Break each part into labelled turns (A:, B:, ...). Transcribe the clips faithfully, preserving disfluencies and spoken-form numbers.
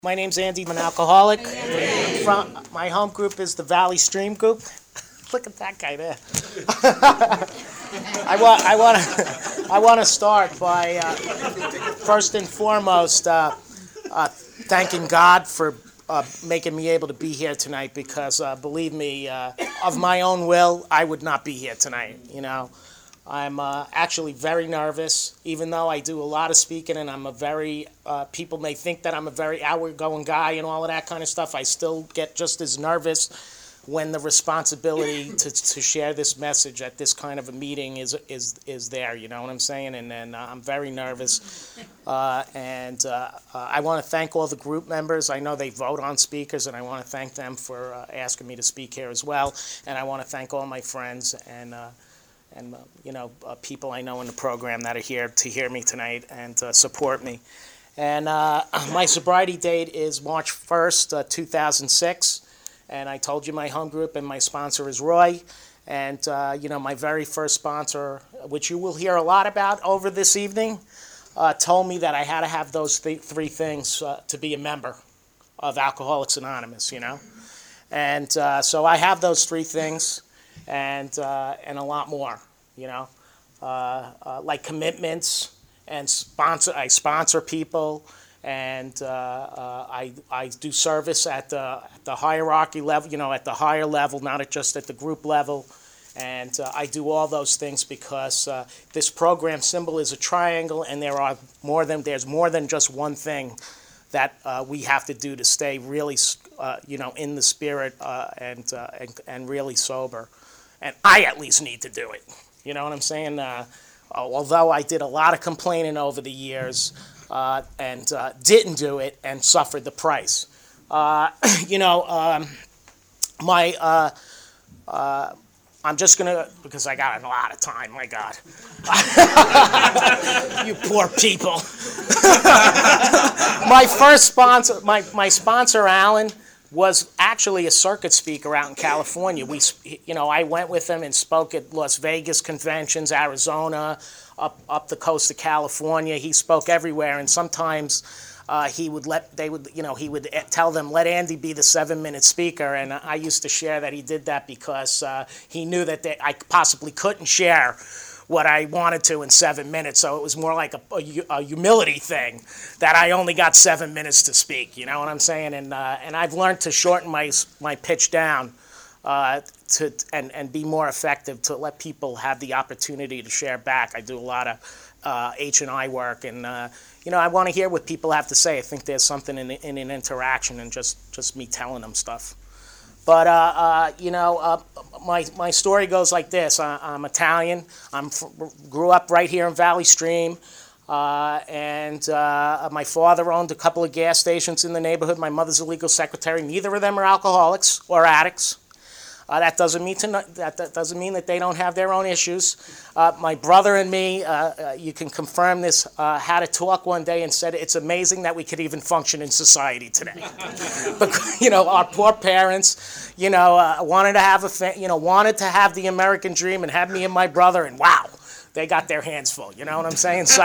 A: My name's Andy. I'm an alcoholic. From, my home group is the Valley Stream Group. Look at that guy there. I want I want to I want to start by uh, first and foremost uh, uh, thanking God for uh, making me able to be here tonight, because uh, believe me, uh, of my own will, I would not be here tonight. You know. I'm uh, actually very nervous, even though I do a lot of speaking, and I'm a very, uh, people may think that I'm a very outward-going guy and all of that kind of stuff. I still get just as nervous when the responsibility to, to share this message at this kind of a meeting is is is there, you know what I'm saying? And then uh, I'm very nervous. Uh, and uh, uh, I want to thank all the group members. I know they vote on speakers, and I want to thank them for uh, asking me to speak here as well. And I want to thank all my friends and uh, and, uh, you know, uh, people I know in the program that are here to hear me tonight and uh, support me. And uh, my sobriety date is March first, uh, two thousand six. And I told you my home group and my sponsor is Roy. And, uh, you know, my very first sponsor, which you will hear a lot about over this evening, uh, told me that I had to have those th- three things uh, to be a member of Alcoholics Anonymous, you know. And uh, so I have those three things. And uh, and a lot more, you know, uh, uh, like commitments and sponsor. I sponsor people, and uh, uh, I I do service at the at the hierarchy level, you know, at the higher level, not at just at the group level. And uh, I do all those things because uh, this program symbol is a triangle, and there are more than there's more than just one thing that uh, we have to do to stay really, uh, you know, in the spirit uh, and, uh, and and really sober. And I at least need to do it. You know what I'm saying? Uh, although I did a lot of complaining over the years uh, and uh, didn't do it and suffered the price. Uh, you know, um, my uh, uh, I'm just gonna, because I got a lot of time. My God, you poor people. My first sponsor, my my sponsor, Alan, was actually a circuit speaker out in California. We, you know, I went with him and spoke at Las Vegas conventions, Arizona, up up the coast of California. He spoke everywhere, and sometimes uh, he would let they would, you know, he would tell them, let Andy be the seven-minute speaker. And I used to share that he did that because uh, he knew that they, I possibly couldn't share what I wanted to in seven minutes, so it was more like a, a, a humility thing that I only got seven minutes to speak. You know what I'm saying? And uh, and I've learned to shorten my my pitch down uh, to and and be more effective to let people have the opportunity to share back. I do a lot of uh, H and I work, and uh, you know I want to hear what people have to say. I think there's something in in an interaction and just just me telling them stuff. But, uh, uh, you know, uh, my my story goes like this. I, I'm Italian. I'm grew up right here in Valley Stream. Uh, and uh, my father owned a couple of gas stations in the neighborhood. My mother's a legal secretary. Neither of them are alcoholics or addicts. Uh, that doesn't mean to no, that, that doesn't mean that they don't have their own issues. Uh, my brother and me, uh, uh, you can confirm this, uh, had a talk one day and said it's amazing that we could even function in society today. But you know, our poor parents, you know, uh, wanted to have a fa- you know wanted to have the American dream and have me and my brother, and wow, they got their hands full. You know what I'm saying? So,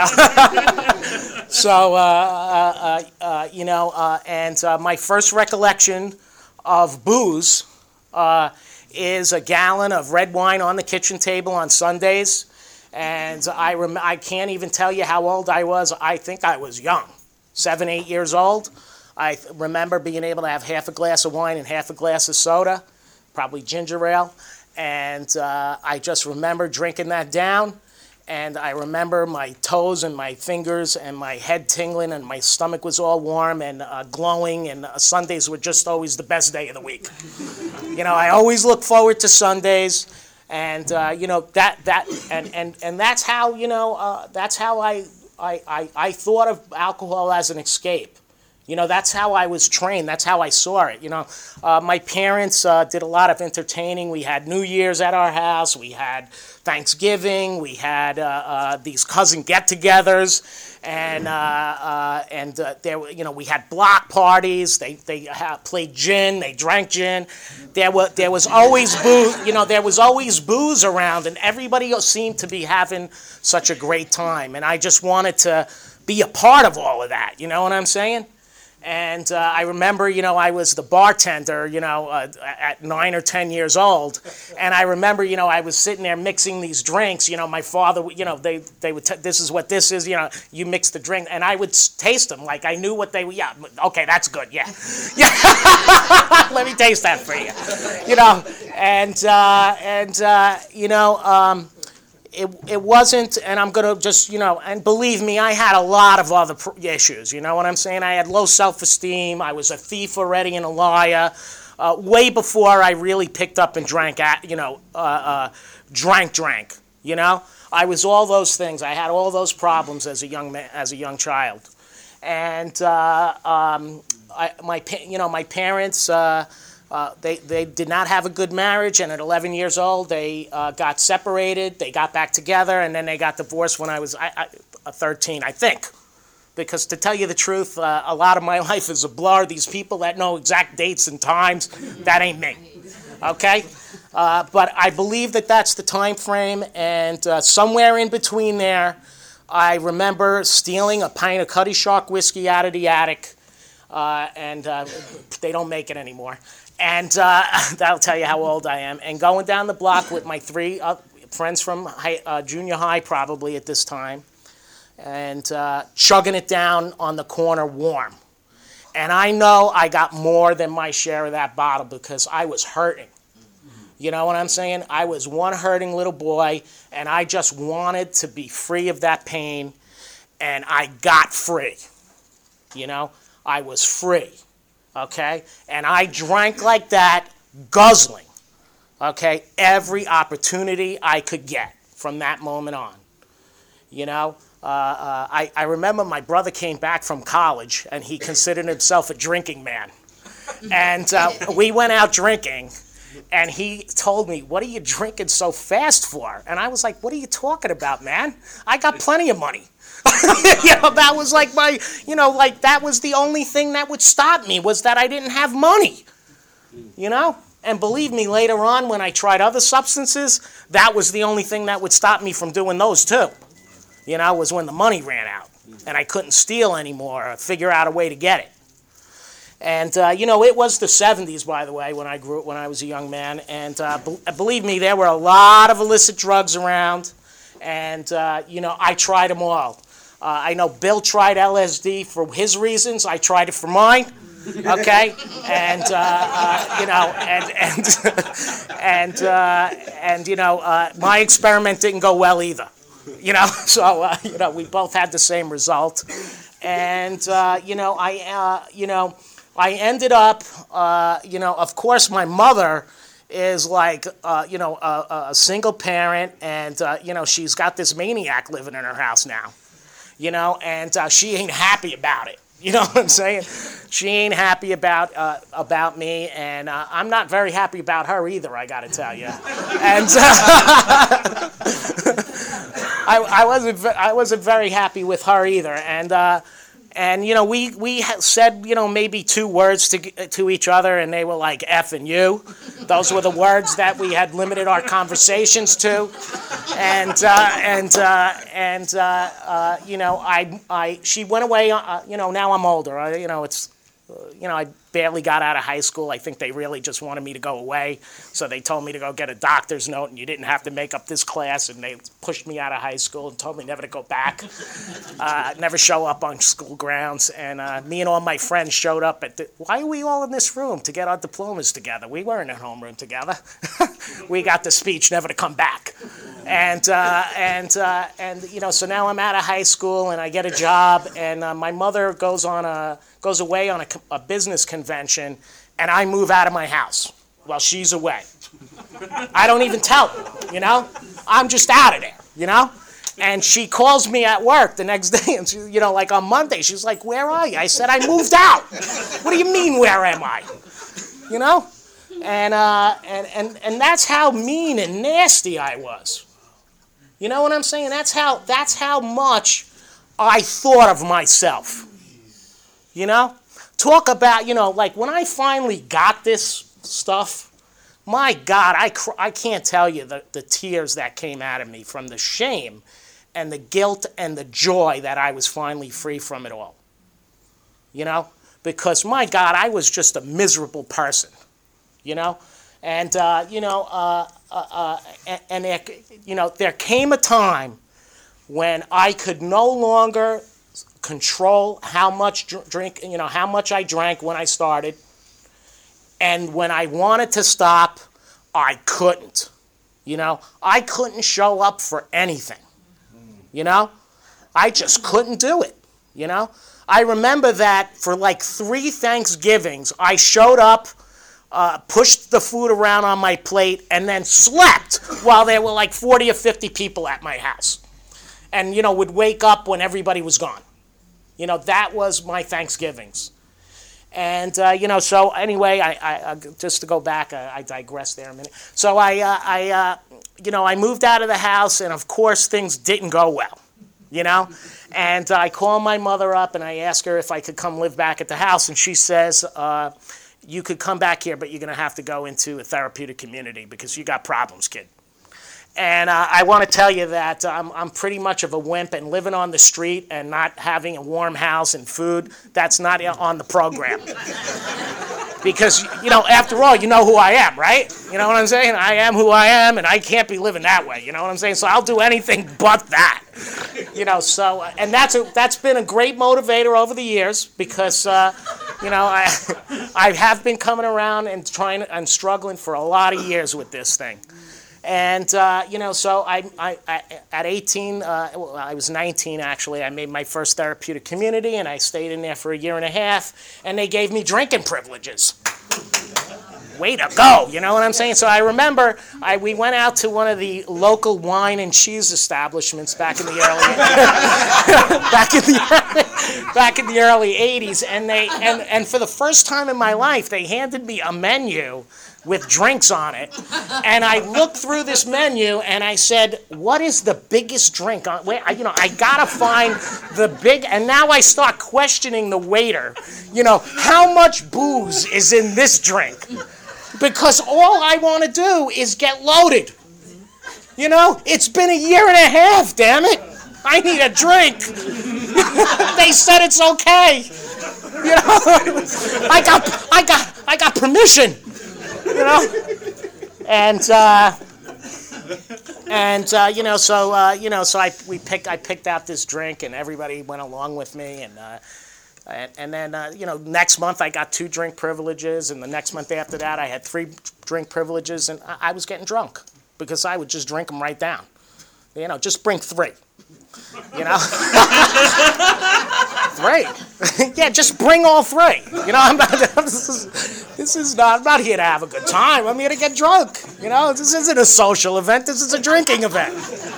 A: so uh, uh, uh, you know, uh, and uh, my first recollection of booze. Uh, is a gallon of red wine on the kitchen table on Sundays. And I rem- I can't even tell you how old I was. I think I was young, seven, eight years old. I th- remember being able to have half a glass of wine and half a glass of soda, probably ginger ale. And uh, I just remember drinking that down. And I remember my toes and my fingers and my head tingling, and my stomach was all warm and uh, glowing, and uh, Sundays were just always the best day of the week. You know, I always look forward to Sundays, and uh, you know that that and, and, and that's how you know uh, that's how I, I I I thought of alcohol as an escape. You know, that's how I was trained. That's how I saw it. You know, uh, my parents uh, did a lot of entertaining. We had New Year's at our house. We had Thanksgiving. We had uh, uh, these cousin get-togethers, and uh, uh, and uh, there, were- you know, we had block parties. They they ha- played gin. They drank gin. There were there was always booze. You know, there was always booze around, and everybody seemed to be having such a great time. And I just wanted to be a part of all of that. You know what I'm saying? And uh, I remember, you know, I was the bartender, you know, uh, at nine or ten years old. And I remember, you know, I was sitting there mixing these drinks. You know, my father, you know, they, they would, t- this is what this is, you know, you mix the drink. And I would s- taste them like I knew what they were. Yeah, okay, that's good, yeah. Yeah, let me taste that for you. You know, and, uh, and uh, you know, um, It, it wasn't, and I'm going to just, you know, and believe me, I had a lot of other pr- issues, you know what I'm saying? I had low self-esteem, I was a thief already and a liar, uh, way before I really picked up and drank, at, you know, uh, uh, drank, drank, you know? I was all those things, I had all those problems as a young man, as a young child. And, uh, um, I, my, pa- you know, my parents, uh, Uh, they, they did not have a good marriage, and at eleven years old, they uh, got separated. They got back together, and then they got divorced when I was I, I, thirteen, I think. Because to tell you the truth, uh, a lot of my life is a blur. These people that know exact dates and times, that ain't me. Okay? Uh, but I believe that that's the time frame, and uh, somewhere in between there, I remember stealing a pint of Cutty Shark whiskey out of the attic, uh, and uh, they don't make it anymore. And uh, that'll tell you how old I am. And going down the block with my three uh, friends from high, uh, junior high, probably at this time, and uh, chugging it down on the corner warm. And I know I got more than my share of that bottle because I was hurting. You know what I'm saying? I was one hurting little boy, and I just wanted to be free of that pain, and I got free. You know? I was free. Okay? And I drank like that, guzzling, okay, every opportunity I could get from that moment on. You know? Uh, uh, I, I remember my brother came back from college, and he considered himself a drinking man. And uh, we went out drinking, and he told me, "What are you drinking so fast for?" And I was like, "What are you talking about, man? I got plenty of money." You know, that was like my, you know, like that was the only thing that would stop me was that I didn't have money, you know? And believe me, later on when I tried other substances, that was the only thing that would stop me from doing those too. You know, was when the money ran out and I couldn't steal anymore or figure out a way to get it. And, uh, you know, it was the seventies, by the way, when I grew when I was a young man. And uh, be- believe me, there were a lot of illicit drugs around. And, uh, you know, I tried them all. Uh, I know Bill tried L S D for his reasons. I tried it for mine. Okay, and uh, uh, you know, and and and uh, and you know, uh, my experiment didn't go well either. You know, so uh, you know, we both had the same result. And uh, you know, I uh, you know, I ended up, uh, you know, of course, my mother is like, uh, you know, a, a single parent, and uh, you know, she's got this maniac living in her house now. You know, and uh, she ain't happy about it. You know what I'm saying? She ain't happy about uh, about me, and uh, I'm not very happy about her either, I got to tell you. And uh, I, I wasn't I wasn't very happy with her either. And uh, and you know, we we said, you know, maybe two words to to each other, and they were like F and you. Those were the words that we had limited our conversations to. And uh, and uh, and uh, uh, you know, I I she went away. Uh, you know, now I'm older. I, you know, it's uh, you know, I barely got out of high school. I think they really just wanted me to go away, so they told me to go get a doctor's note, and you didn't have to make up this class. And they pushed me out of high school and told me never to go back, uh, never show up on school grounds. And uh, me and all my friends showed up at the. Why are we all in this room to get our diplomas together? We weren't in homeroom together. We got the speech never to come back. And uh, and uh, and you know, so now I'm out of high school and I get a job, and uh, my mother goes on a goes away on a, a business convention, and I move out of my house while she's away. I don't even tell her, you know. I'm just out of there, you know. And she calls me at work the next day, and she, you know, like on Monday, she's like, "Where are you?" I said, "I moved out." "What do you mean, where am I?" You know. And uh, and and and that's how mean and nasty I was. You know what I'm saying? That's how that's how much I thought of myself. You know? Talk about, you know, like when I finally got this stuff, my God, I, cr- I can't tell you the, the tears that came out of me from the shame and the guilt and the joy that I was finally free from it all. You know? because, my God, I was just a miserable person, you know? And, uh, you know, uh, uh, uh, and, and there, you know, there came a time when I could no longer control how much drink, you know, how much I drank when I started. And when I wanted to stop, I couldn't. You know, I couldn't show up for anything. You know, I just couldn't do it. You know, I remember that for like three Thanksgivings, I showed up, uh, pushed the food around on my plate, and then slept while there were like forty or fifty people at my house. And, you know, would wake up when everybody was gone. You know, that was my Thanksgivings. And, uh, you know, so anyway, I, I, I just to go back, I, I digress there a minute. So I, uh, I uh, you know, I moved out of the house, and of course things didn't go well, you know. And uh, I called my mother up, and I asked her if I could come live back at the house. And she says, uh, you could come back here, but you're going to have to go into a therapeutic community because you got problems, kid. And uh, I want to tell you that I'm, I'm pretty much of a wimp, and living on the street and not having a warm house and food, that's not on the program. Because, you know, after all, you know who I am, right? You know what I'm saying? I am who I am, and I can't be living that way, you know what I'm saying? So I'll do anything but that. You know, so, and that's a, that's been a great motivator over the years because, uh, you know, I, I have been coming around and trying and struggling for a lot of years with this thing. And, uh, you know, so I, I, I at eighteen, uh, well, I was nineteen actually, I made my first therapeutic community, and I stayed in there for a year and a half, and they gave me drinking privileges. Way to go, you know what I'm saying? So I remember I, we went out to one of the local wine and cheese establishments back in the early back in the early, back in the early eighties, and they and, and for the first time in my life, they handed me a menu with drinks on it, and I looked through this menu and I said, what is the biggest drink on, wait, I, you know, I gotta find the big, and now I start questioning the waiter, you know, how much booze is in this drink? Because all I want to do is get loaded. You know, it's been a year and a half, damn it. I need a drink. They said it's okay. You know, I got, I got, I got permission. You know, and uh, and uh, you know, so uh, you know, so I we picked, I picked out this drink, and everybody went along with me, and uh, and, and then uh, you know, next month I got two drink privileges, and the next month after that I had three drink privileges, and I, I was getting drunk because I would just drink them right down. You know, just bring three. You know, three. Yeah, just bring all three. You know, I'm not. This is, this is not. I'm not here to have a good time. I'm here to get drunk. You know, this isn't a social event. This is a drinking event.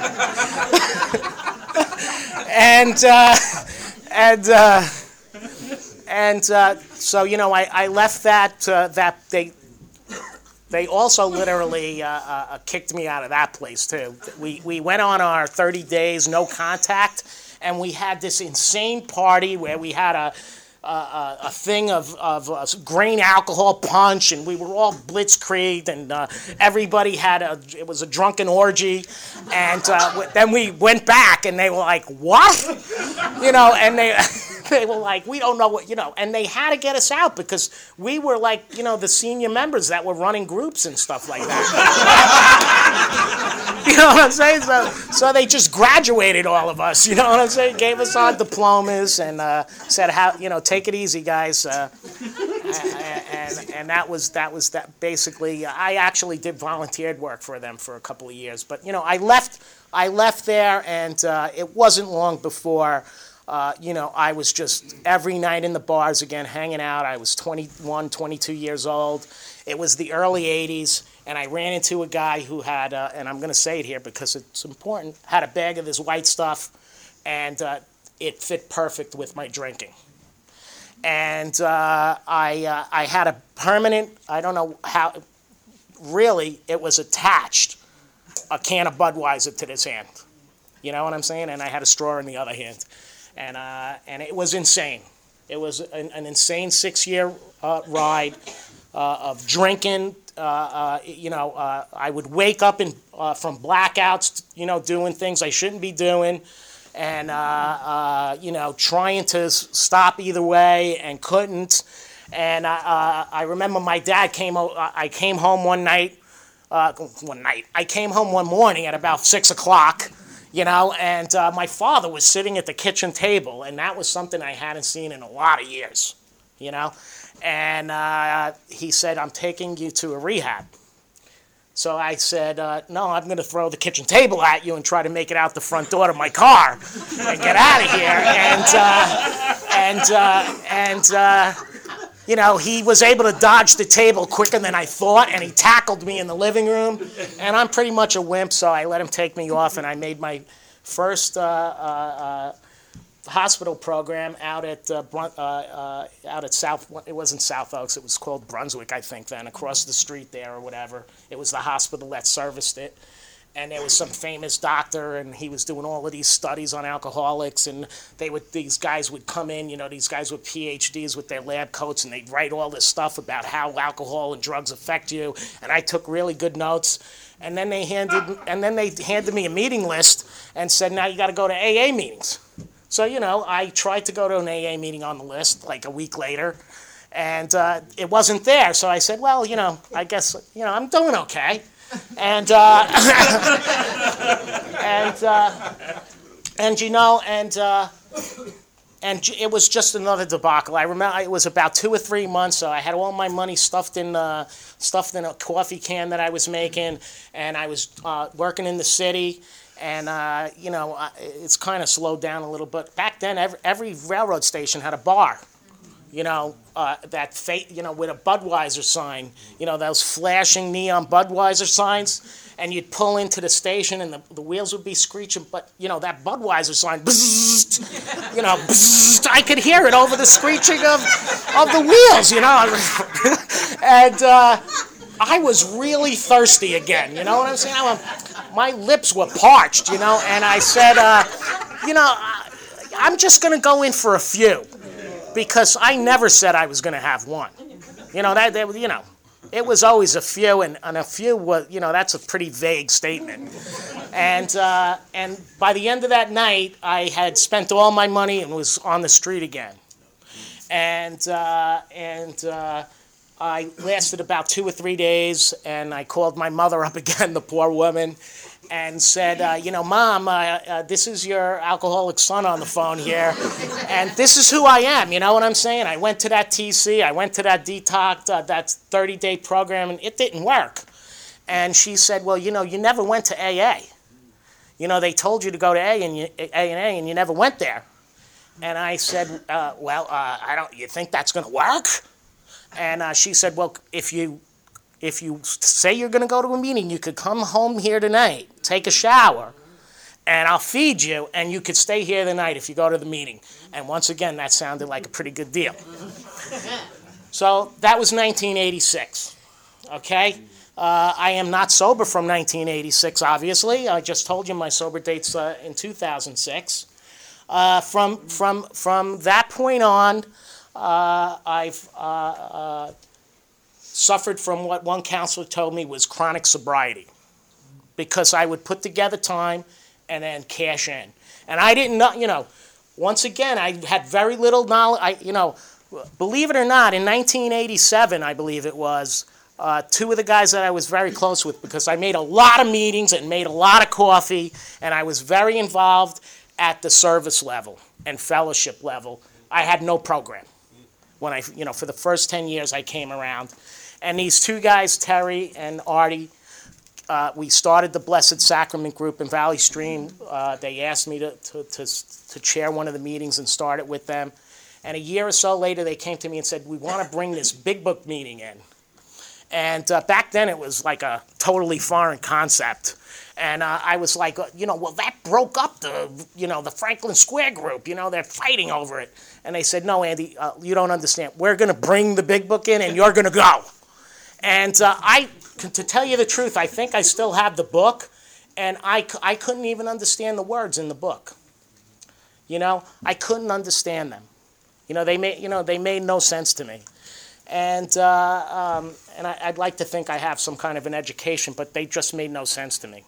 A: and uh, and uh, and uh, so you know, I, I left that uh, that they. They also literally uh, uh, kicked me out of that place, too. We we went on our thirty days, no contact, and we had this insane party where we had a a, a thing of, of uh, grain alcohol punch, and we were all blitzkrieged, and uh, everybody had a, it was a drunken orgy, and uh, then we went back, and they were like, what? You know, and they... They were like, we don't know what, you know, and they had to get us out because we were like, you know, the senior members that were running groups and stuff like that. You know what I'm saying? So, so they just graduated all of us, you know what I'm saying? Gave us our diplomas and uh, said, how, you know, take it easy, guys. Uh, and and that was, that was that basically, I actually did volunteered work for them for a couple of years. But, you know, I left, I left there, and uh, it wasn't long before Uh, you know, I was just every night in the bars again, hanging out. I was twenty-one, twenty-two years old. It was the early eighties, and I ran into a guy who had, uh, and I'm going to say it here because it's important, had a bag of this white stuff, and uh, it fit perfect with my drinking. And uh, I, uh, I had a permanent, I don't know how, really, it was attached, a can of Budweiser to this hand. You know what I'm saying? And I had a straw in the other hand. And uh, and it was insane. It was an, an insane six-year uh, ride uh, of drinking. Uh, uh, you know, uh, I would wake up in, uh, from blackouts, you know, doing things I shouldn't be doing. and, uh, uh, you know, trying to s- stop either way and couldn't. And uh, uh, I remember my dad came, o- I came home one night, uh, one night, I came home one morning at about six o'clock, you know, and uh, my father was sitting at the kitchen table, and that was something I hadn't seen in a lot of years, you know. And uh, he said, I'm taking you to a rehab. So I said, uh, no, I'm going to throw the kitchen table at you and try to make it out the front door of my car and get out of here. And, uh, and, uh, and uh, you know, he was able to dodge the table quicker than I thought, and he tackled me in the living room. And I'm pretty much a wimp, so I let him take me off, and I made my first uh, uh, uh, hospital program out at uh, Brun- uh, uh, out at South. It wasn't South Oaks. It was called Brunswick, I think. Then across the street there or whatever. It was the hospital that serviced it, and there was some famous doctor, and he was doing all of these studies on alcoholics, and they would these guys would come in. You know, these guys with P H Ds with their lab coats, and they'd write all this stuff about how alcohol and drugs affect you. And I took really good notes. And then they handed and then they handed me a meeting list and said, now you got to go to A A meetings. So, you know, I tried to go to an A A meeting on the list like a week later, and uh, it wasn't there. So I said, well, you know, I guess, you know, I'm doing okay. And, uh, and, uh, and, you know, and, uh, and it was just another debacle. I remember it was about two or three months, so I had all my money stuffed in, uh, stuffed in a coffee can that I was making, and I was uh, working in the city. And, uh, you know, uh, it's kind of slowed down a little bit. Back then, every, every railroad station had a bar, you know, uh, that, fa- you know, with a Budweiser sign, you know, those flashing neon Budweiser signs. And you'd pull into the station, and the, the wheels would be screeching. But, you know, that Budweiser sign, bzzzt, you know, bzzzt, I could hear it over the screeching of, of the wheels, you know. and uh, I was really thirsty again, you know what I'm saying? I went, my lips were parched, you know, and I said, uh, you know, I'm just going to go in for a few, because I never said I was going to have one. You know, that, that you know, it was always a few, and, and a few was, you know, that's a pretty vague statement. And uh, and by the end of that night, I had spent all my money and was on the street again. And uh, and uh, I lasted about two or three days, and I called my mother up again, the poor woman, and said, uh, you know, Mom, uh, uh, this is your alcoholic son on the phone here, and this is who I am, you know what I'm saying? I went to that T C, I went to that detox, uh, that thirty-day program, and it didn't work. And she said, well, you know, you never went to A A. You know, they told you to go to A and you, A and A, and you never went there. And I said, uh, well, uh, I don't. You think that's going to work? And uh, she said, well, if you if you say you're going to go to a meeting, you could come home here tonight, take a shower, and I'll feed you, and you could stay here tonight if you go to the meeting. And once again, that sounded like a pretty good deal. So that was nineteen eighty-six, okay? Uh, I am not sober from nineteen eighty-six, obviously. I just told you my sober date's uh, in two thousand six. Uh, from, from, from that point on, uh, I've uh, uh, suffered from what one counselor told me was chronic sobriety, because I would put together time and then cash in. And I didn't know, you know, once again, I had very little knowledge. I, you know, believe it or not, in nineteen eighty-seven, I believe it was, uh, two of the guys that I was very close with, because I made a lot of meetings and made a lot of coffee, and I was very involved at the service level and fellowship level. I had no program when I, you know, for the first ten years I came around. And these two guys, Terry and Artie, uh, we started the Blessed Sacrament group in Valley Stream. Uh, they asked me to, to, to, to chair one of the meetings and start it with them. And a year or so later, they came to me and said, we want to bring this big book meeting in. And uh, back then, it was like a totally foreign concept. And uh, I was like, uh, you know, well, that broke up the, you know, the Franklin Square group. You know, they're fighting over it. And they said, no, Andy, uh, you don't understand. We're going to bring the big book in, and you're going to go. And uh, I, to tell you the truth, I think I still have the book, and I, I couldn't even understand the words in the book. You know, I couldn't understand them. You know, they made, you know, they made no sense to me. And uh, um, and I, I'd like to think I have some kind of an education, but they just made no sense to me.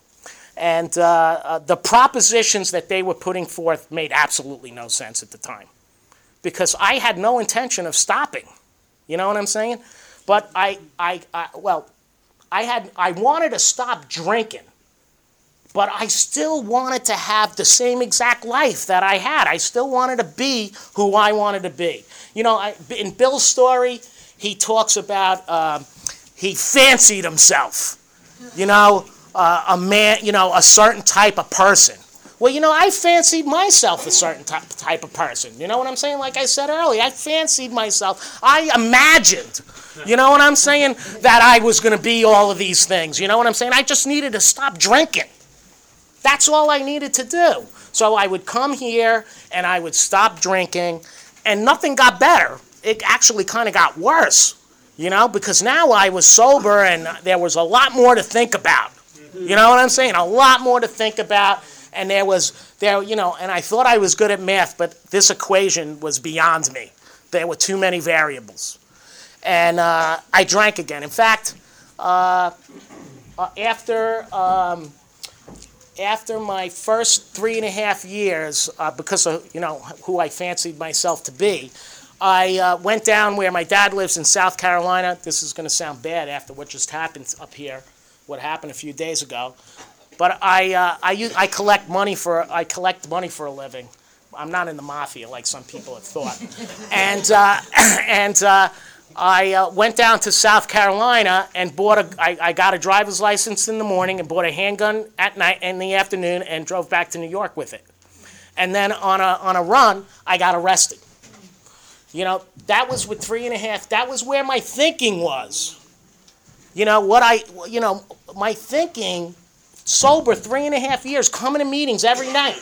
A: And uh, uh, the propositions that they were putting forth made absolutely no sense at the time, because I had no intention of stopping. You know what I'm saying? But I, I, I well, I had, I wanted to stop drinking, but I still wanted to have the same exact life that I had. I still wanted to be who I wanted to be. You know, I, in Bill's story, he talks about um, he fancied himself. You know, uh, a man, you know, a certain type of person. Well, you know, I fancied myself a certain type, type of person. You know what I'm saying? Like I said earlier, I fancied myself. I imagined, you know what I'm saying, that I was going to be all of these things. You know what I'm saying? I just needed to stop drinking. That's all I needed to do. So I would come here and I would stop drinking, and nothing got better. It actually kind of got worse, you know, because now I was sober and there was a lot more to think about. You know what I'm saying? A lot more to think about. And there was, there, you know, and I thought I was good at math, but this equation was beyond me. There were too many variables. And uh, I drank again. In fact, uh, uh, after um, after my first three and a half years, uh, because of, you know, who I fancied myself to be, I uh, went down where my dad lives in South Carolina. This is going to sound bad after what just happened up here, what happened a few days ago. But I, uh, I, use, I collect money for I collect money for a living. I'm not in the mafia like some people have thought. and uh, and uh, I uh, went down to South Carolina and bought a. I, I got a driver's license in the morning and bought a handgun at night in the afternoon and drove back to New York with it. And then on a on a run, I got arrested. You know, that was with three and a half. That was where my thinking was. You know what I. You know my thinking. Sober three and a half years, coming to meetings every night,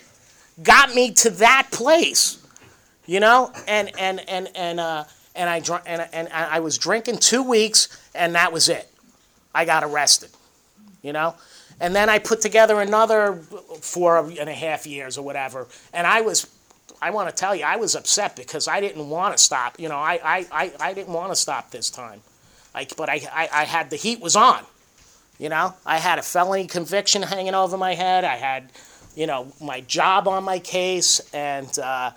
A: got me to that place, you know. And and and and uh, and I dr- and and I was drinking two weeks, and that was it. I got arrested, you know. And then I put together another four and a half years or whatever, and I was, I want to tell you, I was upset because I didn't want to stop. You know, I I I, I didn't want to stop this time, like, but I, I I had the heat was on. You know, I had a felony conviction hanging over my head. I had, you know, my job on my case, and uh,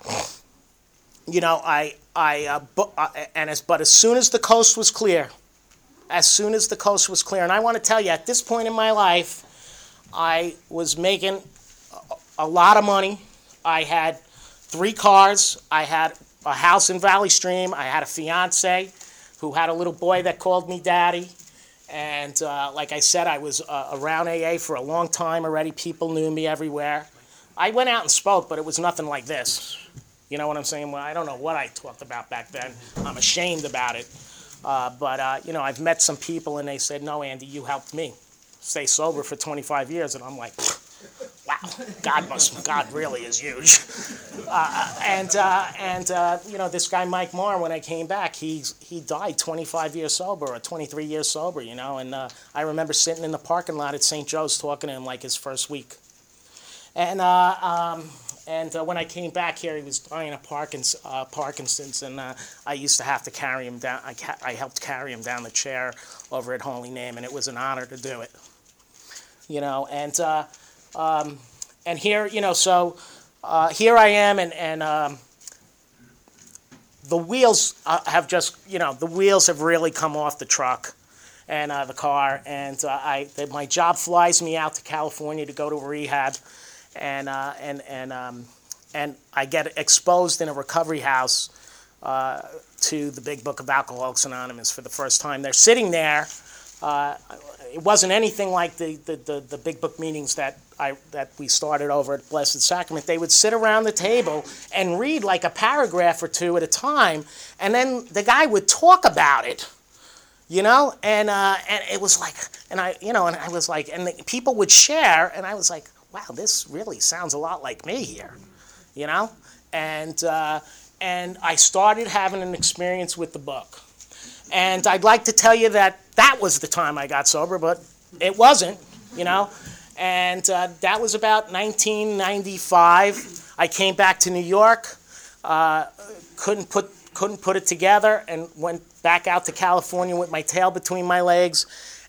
A: you know, I, I, uh, bu- uh, and as, but as soon as the coast was clear, as soon as the coast was clear, and I want to tell you, at this point in my life, I was making a, a lot of money. I had three cars. I had a house in Valley Stream. I had a fiance who had a little boy that called me daddy. And uh, like I said, I was uh, around A A for a long time already. People knew me everywhere. I went out and spoke, but it was nothing like this. You know what I'm saying? Well, I don't know what I talked about back then. I'm ashamed about it. Uh, but, uh, you know, I've met some people, and they said, no, Andy, you helped me stay sober for twenty-five years. And I'm like, wow, God must, God really is huge. Uh, and, uh, and uh, you know, this guy, Mike Marr, when I came back, he, he died twenty-five years sober or twenty-three years sober, you know. And uh, I remember sitting in the parking lot at Saint Joe's talking to him like his first week. And uh, um, and uh, when I came back here, he was dying of Parkinson's, uh, Parkinson's and uh, I used to have to carry him down. I, ca- I helped carry him down the chair over at Holy Name, and it was an honor to do it. You know, and... Uh, Um, and here, you know, so uh, here I am, and, and um, the wheels uh, have just, you know, the wheels have really come off the truck and uh, the car, and uh, I, the, my job flies me out to California to go to rehab, and uh, and and um, and I get exposed in a recovery house uh, to the Big Book of Alcoholics Anonymous for the first time. They're sitting there. Uh, it wasn't anything like the, the, the, the Big Book meetings that I that we started over at Blessed Sacrament. They would sit around the table and read like a paragraph or two at a time, and then the guy would talk about it, you know, and uh, and it was like, and I, you know, and I was like, and the people would share, and I was like, wow, this really sounds a lot like me here, you know, and uh, and I started having an experience with the book. And I'd like to tell you that that was the time I got sober, but it wasn't, you know. And uh, that was about nineteen ninety-five. I came back to New York, uh, couldn't put couldn't put it together, and went back out to California with my tail between my legs.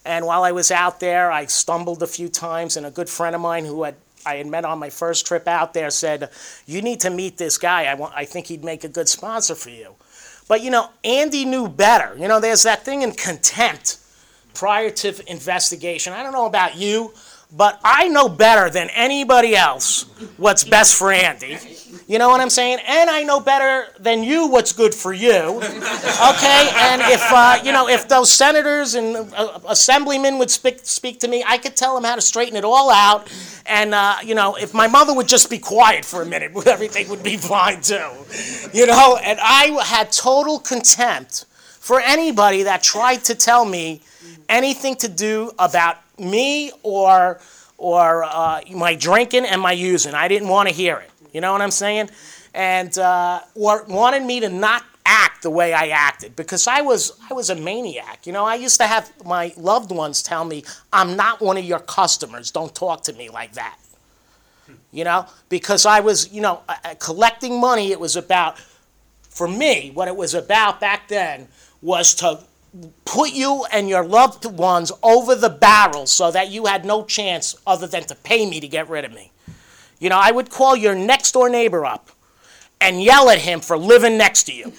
A: And while I was out there, I stumbled a few times, and a good friend of mine who had I had met on my first trip out there said, "You need to meet this guy. I want, I think he'd make a good sponsor for you." But, you know, Andy knew better. You know, there's that thing in contempt prior to investigation. I don't know about you, but I know better than anybody else what's best for Andy. You know what I'm saying? And I know better than you what's good for you. Okay? And if, uh, you know, if those senators and uh, assemblymen would speak, speak to me, I could tell them how to straighten it all out. And, uh, you know, if my mother would just be quiet for a minute, everything would be fine too. You know? And I had total contempt for anybody that tried to tell me anything to do about me or, or uh, my drinking and my using. I didn't want to hear it. You know what I'm saying? And uh, or wanted me to not act the way I acted because I was I was a maniac. You know, I used to have my loved ones tell me, "I'm not one of your customers. Don't talk to me like that." You know, because I was, you know, uh, collecting money. It was about, for me, what it was about back then was to put you and your loved ones over the barrel so that you had no chance other than to pay me to get rid of me. You know, I would call your next door neighbor up and yell at him for living next to you.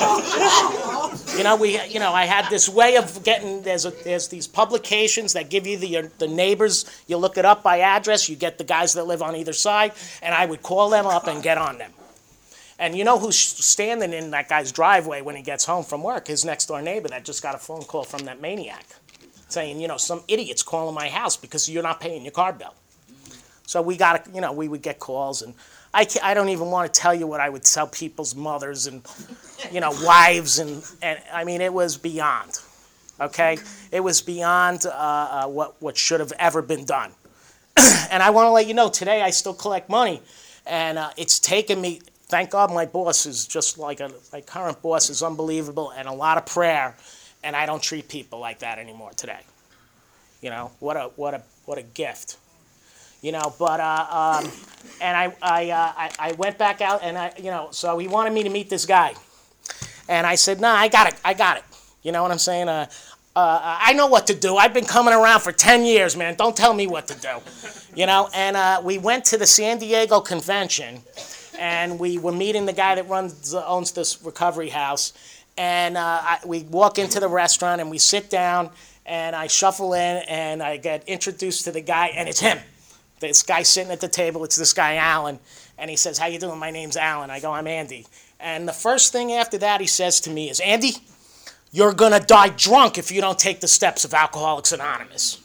A: You know, we, you know, I had this way of getting. There's a, there's these publications that give you the the neighbors. You look it up by address. You get the guys that live on either side, and I would call them up and get on them. And you know who's standing in that guy's driveway when he gets home from work? His next door neighbor that just got a phone call from that maniac, saying, you know, some idiot's calling my house because you're not paying your car bill. So we got, you know, we would get calls, and I, I don't even want to tell you what I would tell people's mothers and, you know, wives, and, and I mean, it was beyond, okay? It was beyond uh, uh, what, what should have ever been done. And I want to let you know, today I still collect money, and uh, it's taken me, thank God my boss is just like a, my current boss is unbelievable, and a lot of prayer, and I don't treat people like that anymore today. You know, what a, what a, what a gift. You know, but, uh, um, and I, I, uh, I, I went back out and I, you know, so he wanted me to meet this guy. And I said, nah, I got it, I got it. You know what I'm saying? Uh, uh, I know what to do. I've been coming around for ten years, man. Don't tell me what to do. You know, and uh, we went to the San Diego convention and we were meeting the guy that runs, uh, owns this recovery house. And uh, I, we walk into the restaurant and we sit down and I shuffle in and I get introduced to the guy and it's him. This guy sitting at the table, it's this guy, Alan, and he says, how you doing? My name's Alan. I go, I'm Andy. And the first thing after that he says to me is, Andy, you're going to die drunk if you don't take the steps of Alcoholics Anonymous.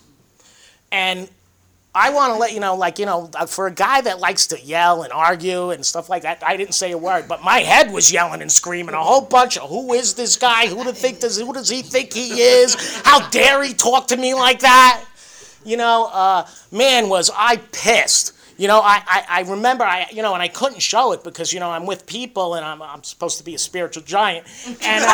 A: And I want to let you know, like, you know, for a guy that likes to yell and argue and stuff like that, I didn't say a word, but my head was yelling and screaming a whole bunch of, who is this guy? Who, do think does, who does he think he is? How dare he talk to me like that? You know, uh, man, was I pissed. You know, I, I, I remember, I you know, and I couldn't show it because, you know, I'm with people and I'm, I'm supposed to be a spiritual giant. And, uh, and,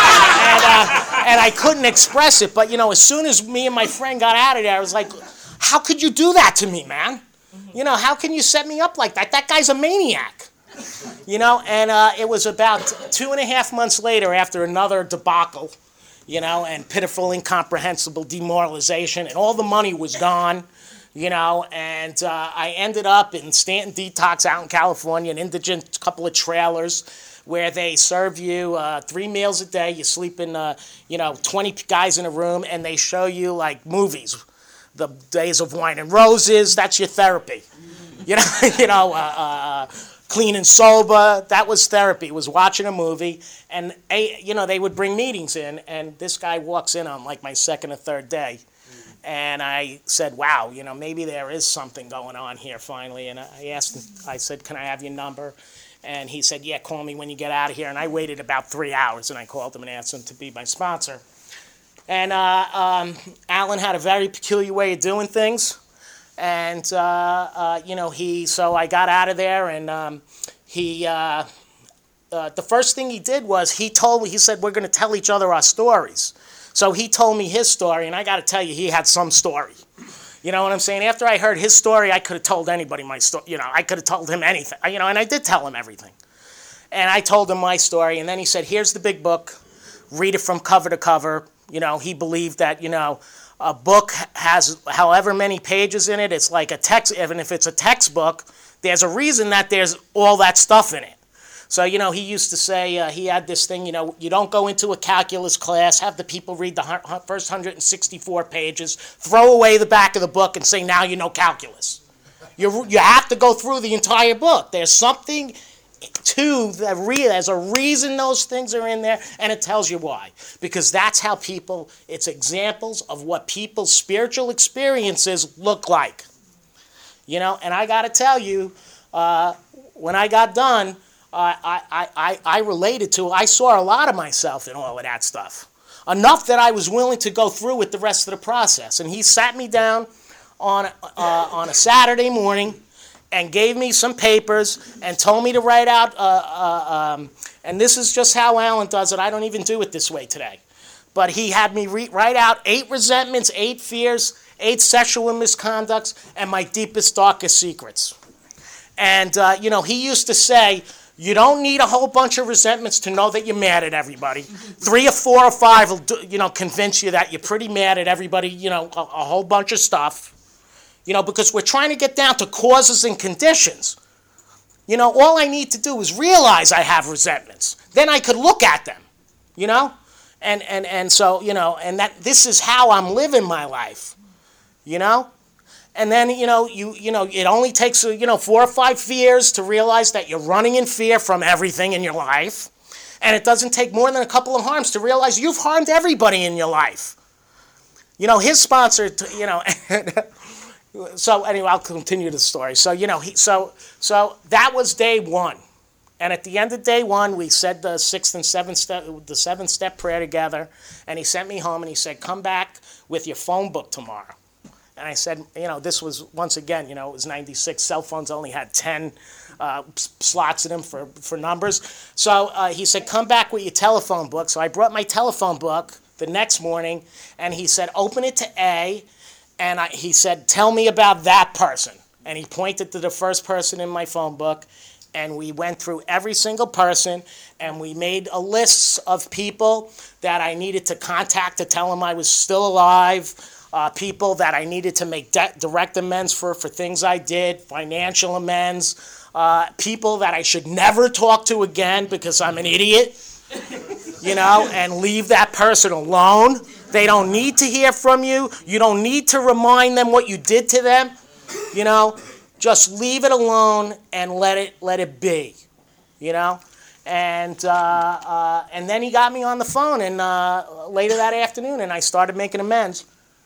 A: uh, and I couldn't express it. But, you know, as soon as me and my friend got out of there, I was like, how could you do that to me, man? You know, how can you set me up like that? That guy's a maniac. You know, and uh, it was about two and a half months later after another debacle, you know, and pitiful, incomprehensible demoralization, and all the money was gone, you know, and uh, I ended up in Stanton Detox out in California, an indigent couple of trailers where they serve you uh, three meals a day. You sleep in, uh, you know, twenty guys in a room, and they show you, like, movies. The Days of Wine and Roses, that's your therapy. You know, you know, uh, uh, Clean and Sober, that was therapy, was watching a movie. And, you know, they would bring meetings in, and this guy walks in on, like, my second or third day. And I said, wow, you know, maybe there is something going on here finally. And I asked him, I said, can I have your number? And he said, yeah, call me when you get out of here. And I waited about three hours, and I called him and asked him to be my sponsor. And uh, um, Alan had a very peculiar way of doing things. And, uh, uh, you know, he, so I got out of there, and um, he, uh, uh, the first thing he did was he told me, he said, we're going to tell each other our stories. So he told me his story, and I got to tell you, he had some story. You know what I'm saying? After I heard his story, I could have told anybody my story. You know, I could have told him anything, you know, and I did tell him everything. And I told him my story, and then he said, here's the big book, read it from cover to cover. You know, he believed that, you know, a book has however many pages in it. It's like a text, even if it's a textbook, there's a reason that there's all that stuff in it. So, you know, he used to say, uh, he had this thing, you know, you don't go into a calculus class, have the people read the hu- first one hundred sixty-four pages, throw away the back of the book and say, now you know calculus. You you have to go through the entire book. There's something to the re- there's a reason those things are in there, and it tells you why. Because that's how people, it's examples of what people's spiritual experiences look like. You know, and I got to tell you, uh, when I got done, uh, I, I, I, I related to, I saw a lot of myself in all of that stuff. Enough that I was willing to go through with the rest of the process. And he sat me down on, uh, on a Saturday morning and gave me some papers and told me to write out, uh, uh, um, and this is just how Alan does it. I don't even do it this way today. But he had me re- write out eight resentments, eight fears, eight sexual misconducts, and my deepest, darkest secrets. And, uh, you know, he used to say, you don't need a whole bunch of resentments to know that you're mad at everybody. Three or four or five will, do, you know, convince you that you're pretty mad at everybody, you know, a, a whole bunch of stuff. You know, because we're trying to get down to causes and conditions. You know, all I need to do is realize I have resentments. Then I could look at them, you know? And, and, and so, you know, and that this is how I'm living my life. You know, and then you know you you know it only takes you know four or five fears to realize that you're running in fear from everything in your life, and it doesn't take more than a couple of harms to realize you've harmed everybody in your life. You know, his sponsor, you know. So anyway, I'll continue the story. So you know, he so so that was day one, and at the end of day one, we said the sixth and seventh step, the seventh step prayer together, and he sent me home and he said, "Come back with your phone book tomorrow." And I said, you know, this was, once again, you know, it was ninety-six. Cell phones only had ten uh, slots in them for, for numbers. So uh, he said, come back with your telephone book. So I brought my telephone book the next morning, and he said, open it to A. And I, he said, tell me about that person. And he pointed to the first person in my phone book. And we went through every single person, and we made a list of people that I needed to contact to tell them I was still alive. Uh, people that I needed to make de- direct amends for, for things I did, financial amends, uh, people that I should never talk to again because I'm an idiot, you know, and leave that person alone. They don't need to hear from you. You don't need to remind them what you did to them, you know. Just leave it alone and let it let it be, you know. And uh, uh, and then he got me on the phone and uh, later that afternoon, and I started making amends.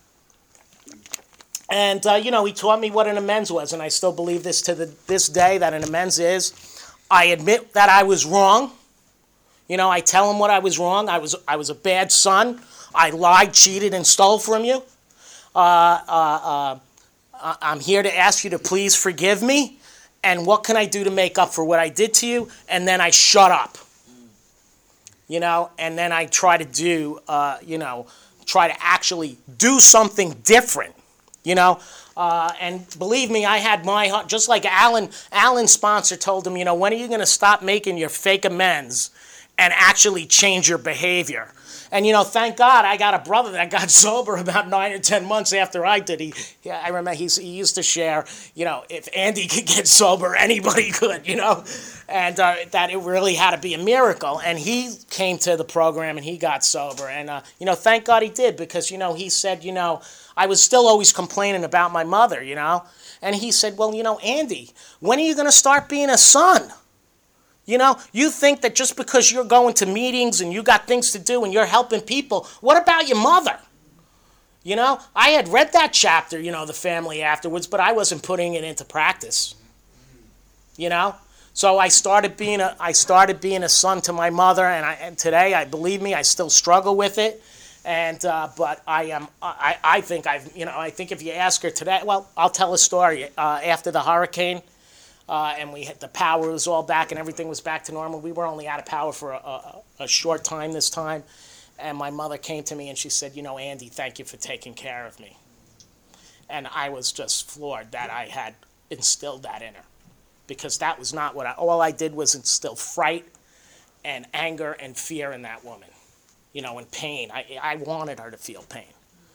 A: And, uh, you know, he taught me what an amends was, and I still believe this to the, this day, that an amends is, I admit that I was wrong. You know, I tell him what I was wrong. I was I was a bad son. I lied, cheated, and stole from you. Uh, uh, uh, I'm here to ask you to please forgive me, and what can I do to make up for what I did to you? And then I shut up. You know, and then I try to do, uh, you know, try to actually do something different. You know, uh, and believe me, I had my heart, just like Alan, Alan's sponsor told him, you know, when are you going to stop making your fake amends and actually change your behavior? And, you know, thank God I got a brother that got sober about nine or ten months after I did. He, yeah, I remember he's, he used to share, you know, if Andy could get sober, anybody could, you know, and uh, that it really had to be a miracle. And he came to the program and he got sober. And, uh, you know, thank God he did because, you know, he said, you know, I was still always complaining about my mother, you know. And he said, well, you know, Andy, when are you going to start being a son? You know, you think that just because you're going to meetings and you got things to do and you're helping people, what about your mother? You know, I had read that chapter, you know, the family afterwards, but I wasn't putting it into practice. You know, so I started being a I started being a son to my mother, and, I, and today, I believe me, I still struggle with it. And uh, but I am I, I think I've you know I think if you ask her today, well, I'll tell a story. Uh, after the hurricane, uh, and we hit the power was all back and everything was back to normal. We were only out of power for a, a, a short time this time, and my mother came to me and she said, you know, Andy, thank you for taking care of me. And I was just floored that I had instilled that in her, because that was not what I. All I did was instill fright and anger and fear in that woman. You know, and pain. I I wanted her to feel pain.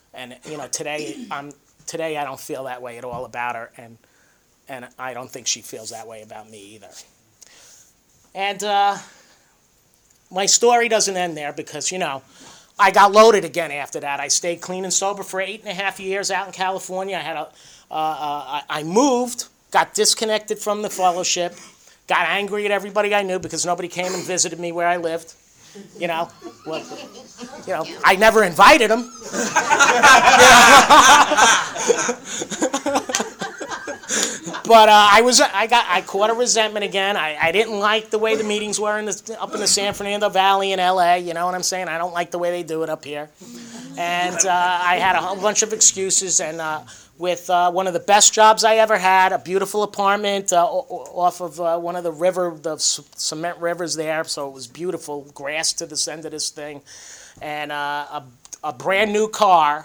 A: And you know, today I'm today I don't feel that way at all about her, and and I don't think she feels that way about me either. And uh, my story doesn't end there because, you know, I got loaded again after that. I stayed clean and sober for eight and a half years out in California. I had a, uh, uh, I moved, got disconnected from the fellowship, got angry at everybody I knew because nobody came and visited me where I lived. You know, well, you know, I never invited them. But uh, I was, I got, I caught a resentment again. I, I didn't like the way the meetings were in the, up in the San Fernando Valley in L A. You know what I'm saying? I don't like the way they do it up here. And uh, I had a whole bunch of excuses. And uh, with uh, one of the best jobs I ever had, a beautiful apartment uh, off of uh, one of the river, the c- cement rivers there. So it was beautiful, grass to the end of this thing, and uh, a, a brand new car.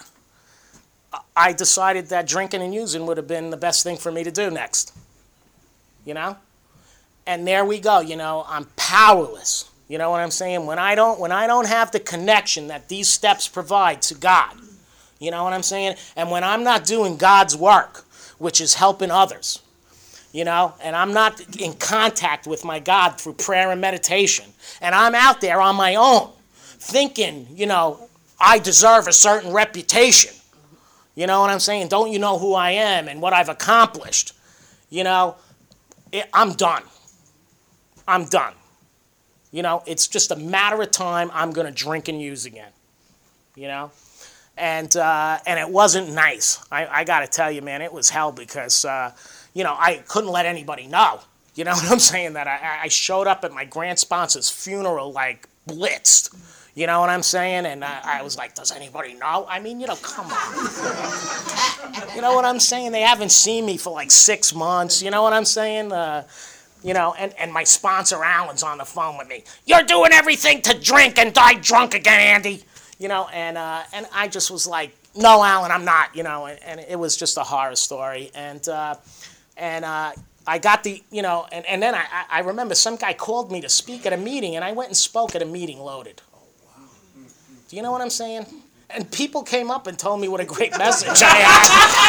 A: I decided that drinking and using would have been the best thing for me to do next, you know? And there we go, you know, I'm powerless. You know what I'm saying? When I don't when I don't have the connection that these steps provide to God, you know what I'm saying? And when I'm not doing God's work, which is helping others, you know, and I'm not in contact with my God through prayer and meditation, and I'm out there on my own thinking, you know, I deserve a certain reputation. You know what I'm saying? Don't you know who I am and what I've accomplished? You know, it, I'm done. I'm done. You know, it's just a matter of time I'm going to drink and use again. You know? And uh, and it wasn't nice. I, I got to tell you, man, it was hell because, uh, you know, I couldn't let anybody know. You know what I'm saying? That I, I showed up at my grand sponsor's funeral like blitzed. You know what I'm saying? And I, I was like, does anybody know? I mean, you know, come on. You know what I'm saying? They haven't seen me for like six months. You know what I'm saying? Uh, you know, and, and my sponsor, Alan's on the phone with me. You're doing everything to drink and die drunk again, Andy. You know, and uh, and I just was like, no, Alan, I'm not. You know, and, and it was just a horror story. And, uh, and uh, I got the, you know, and, and then I, I remember some guy called me to speak at a meeting, and I went and spoke at a meeting loaded. Do you know what I'm saying? And people came up and told me what a great message I had.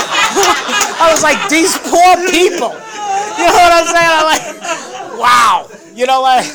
A: I was like, these poor people. You know what I'm saying? I'm like, wow. You know, like,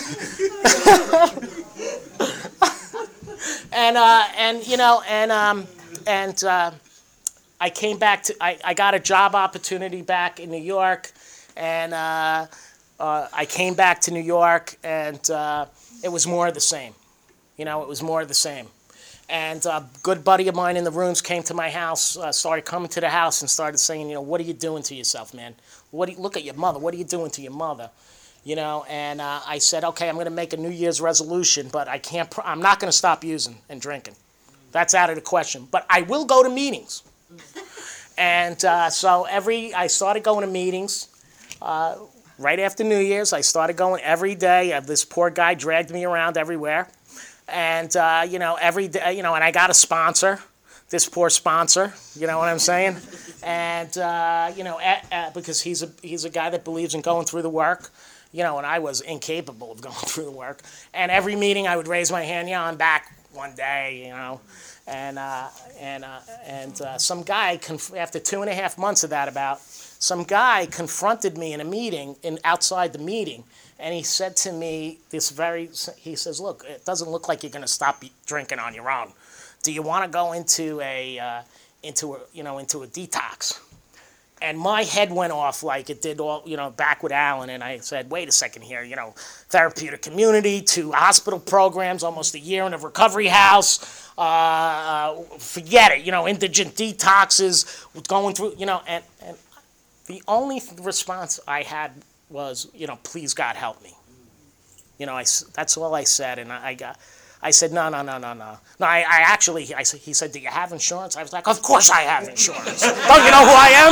A: and uh, and you know, and um, and uh, I came back to. I, I got a job opportunity back in New York, and uh, uh, I came back to New York, and uh, it was more of the same. You know, it was more of the same. And a good buddy of mine in the rooms came to my house, uh, started coming to the house and started saying, you know, what are you doing to yourself, man? What do you, look at your mother. What are you doing to your mother? You know, and uh, I said, okay, I'm going to make a New Year's resolution, but I can't, pr- I'm not going to stop using and drinking. That's out of the question. But I will go to meetings. And uh, so every, I started going to meetings. Uh, right after New Year's, I started going every day. Uh, this poor guy dragged me around everywhere. And, uh, you know, every day, you know, and I got a sponsor, this poor sponsor, you know what I'm saying? And, uh, you know, at, at, because he's a he's a guy that believes in going through the work, you know, and I was incapable of going through the work. And every meeting I would raise my hand, yeah, I'm back one day, you know. And, uh, and, uh, and uh, some guy, conf- after two and a half months of that about, some guy confronted me in a meeting, in outside the meeting, and he said to me this very, he says, look, it doesn't look like you're going to stop drinking on your own. Do you want to go into a, uh, into a, you know, into a detox? And my head went off like it did all, you know, back with Alan. And I said, wait a second here, you know, therapeutic community, two hospital programs, almost a year in a recovery house. Uh, uh, forget it, you know, indigent detoxes, going through, you know, and, and the only response I had was, you know, please God help me. You know, I, that's all I said, and I, I got, I said, no, no, no, no, no. No, I, I actually, I said, he said, do you have insurance? I was like, of course I have insurance. Don't you know who I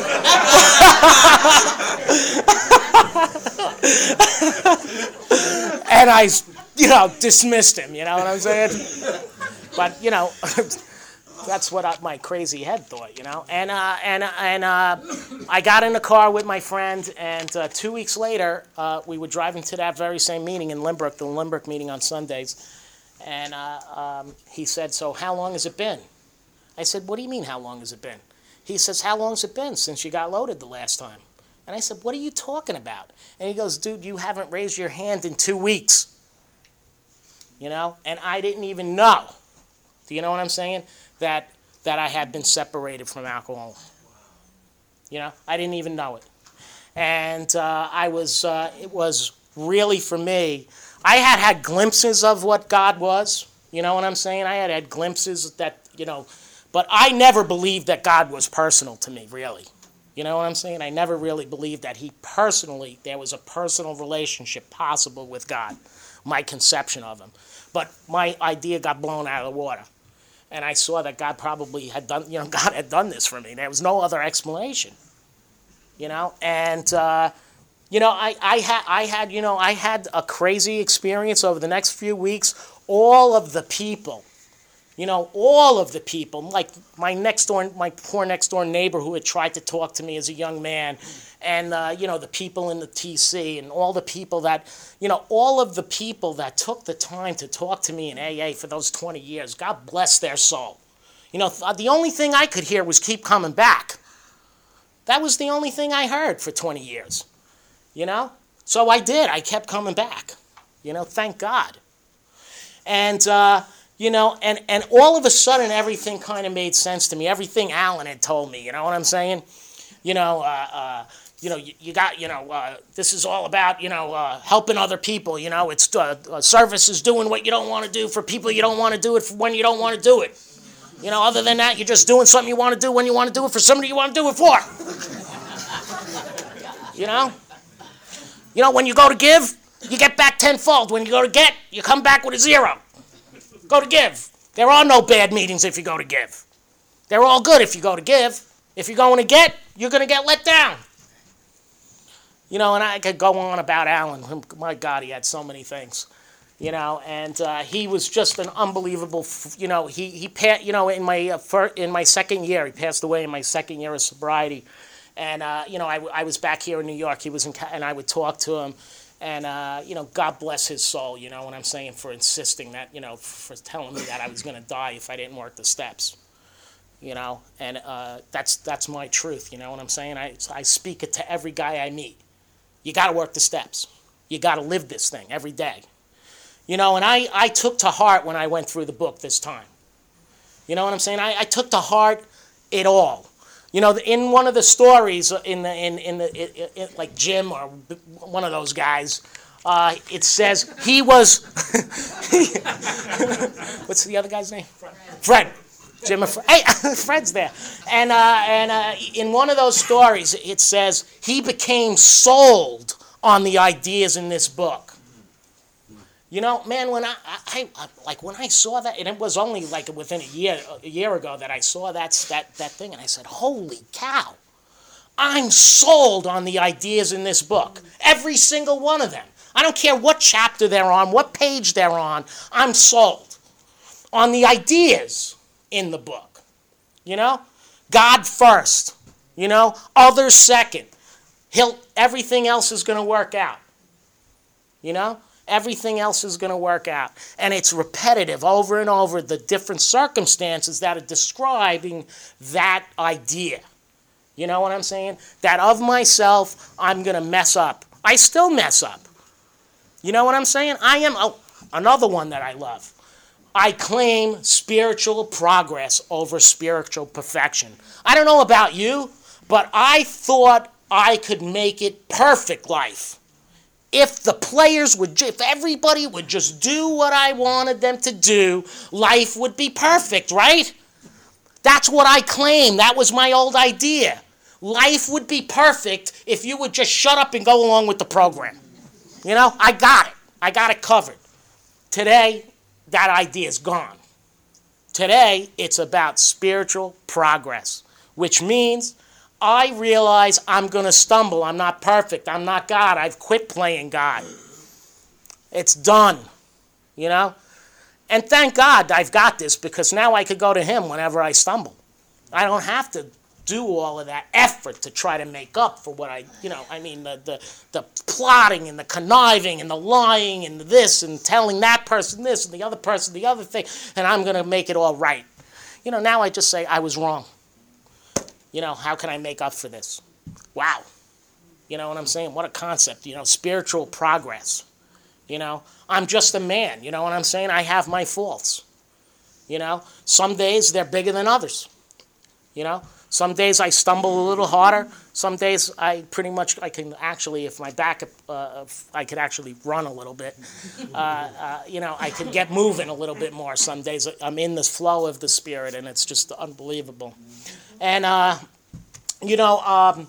A: am? And I, you know, dismissed him, you know what I'm saying? But, you know, that's what I, my crazy head thought, you know. And uh, and and uh, I got in the car with my friend, and uh, two weeks later, uh, we were driving to that very same meeting in Lynbrook, the Lynbrook meeting on Sundays. And uh, um, he said, so how long has it been? I said, what do you mean, how long has it been? He says, how long has it been since you got loaded the last time? And I said, what are you talking about? And he goes, dude, you haven't raised your hand in two weeks. You know, and I didn't even know. Do you know what I'm saying? That that I had been separated from alcohol. You know, I didn't even know it. And uh, I was, uh, it was really for me, I had had glimpses of what God was. You know what I'm saying? I had had glimpses that, you know, but I never believed that God was personal to me, really. You know what I'm saying? I never really believed that he personally, there was a personal relationship possible with God, my conception of him. But my idea got blown out of the water. And I saw that God probably had done, you know, God had done this for me. There was no other explanation, you know. And, uh, you know, I, I, had, I had, you know, I had a crazy experience over the next few weeks. All of the people, you know, all of the people, like my next door, my poor next door neighbor who had tried to talk to me as a young man, and, uh, you know, the people in the T C and all the people that, you know, all of the people that took the time to talk to me in A A for those twenty years, God bless their soul. You know, the only thing I could hear was keep coming back. That was the only thing I heard for twenty years, you know? So I did. I kept coming back, you know, thank God. And, uh, you know, and, and all of a sudden everything kind of made sense to me. Everything Alan had told me, you know what I'm saying? You know, uh, uh, you know, you, you got, you know, uh, this is all about, you know, uh, helping other people. You know, it's uh, uh, service is doing what you don't want to do for people you don't want to do it for when you don't want to do it. You know, other than that, you're just doing something you want to do when you want to do it for somebody you want to do it for. You know? You know, when you go to give, you get back tenfold. When you go to get, you come back with a zero. Go to give. There are no bad meetings if you go to give. They're all good if you go to give. If you're going to get, you're going to get let down. You know, and I could go on about Alan. My God, he had so many things. You know, and uh, he was just an unbelievable. You know, he he passed. You know, in my uh, first, in my second year, he passed away in my second year of sobriety, and uh, you know, I, I was back here in New York. He was in, and I would talk to him, and uh, you know, God bless his soul. You know what I'm saying, for insisting that, you know, for telling me that I was going to die if I didn't work the steps. You know, and uh, that's that's my truth. You know what I'm saying? I I speak it to every guy I meet. You got to work the steps. You got to live this thing every day. You know, and I, I took to heart when I went through the book this time. You know what I'm saying? I, I took to heart it all. You know, in one of the stories, in the in in the it, it, like Jim or one of those guys, uh, it says he was. What's the other guy's name? Fred. Fred. Jim and Fred. Hey, Fred's there. And uh, and uh, in one of those stories, it says he became sold on the ideas in this book. You know, man, when I, I, I like when I saw that, and it was only like within a year a year ago that I saw that that that thing, and I said, "Holy cow! I'm sold on the ideas in this book. Every single one of them. I don't care what chapter they're on, what page they're on. I'm sold on the ideas in the book. You know, God first. You know, others second. He'll everything else is going to work out. You know." Everything else is going to work out. And it's repetitive over and over, the different circumstances that are describing that idea. You know what I'm saying? That of myself, I'm going to mess up. I still mess up. You know what I'm saying? I am, oh, another one that I love. I claim spiritual progress over spiritual perfection. I don't know about you, but I thought I could make it perfect life. If the players would, if everybody would just do what I wanted them to do, life would be perfect, right? That's what I claim. That was my old idea. Life would be perfect if you would just shut up and go along with the program. You know, I got it. I got it covered. Today, that idea is gone. Today, it's about spiritual progress, which means I realize I'm going to stumble. I'm not perfect. I'm not God. I've quit playing God. It's done, you know? And thank God I've got this, because now I could go to him whenever I stumble. I don't have to do all of that effort to try to make up for what I, you know, I mean, the, the, the plotting and the conniving and the lying and this and telling that person this and the other person the other thing, and I'm going to make it all right. You know, now I just say I was wrong. You know, how can I make up for this? Wow. You know what I'm saying? What a concept, you know, spiritual progress. You know, I'm just a man, you know what I'm saying? I have my faults. You know, some days they're bigger than others. You know, some days I stumble a little harder. Some days I pretty much, I can actually, if my back, uh, I could actually run a little bit. Uh, uh, you know, I could get moving a little bit more. Some days I'm in the flow of the Spirit, and it's just unbelievable. And, uh, you know, um,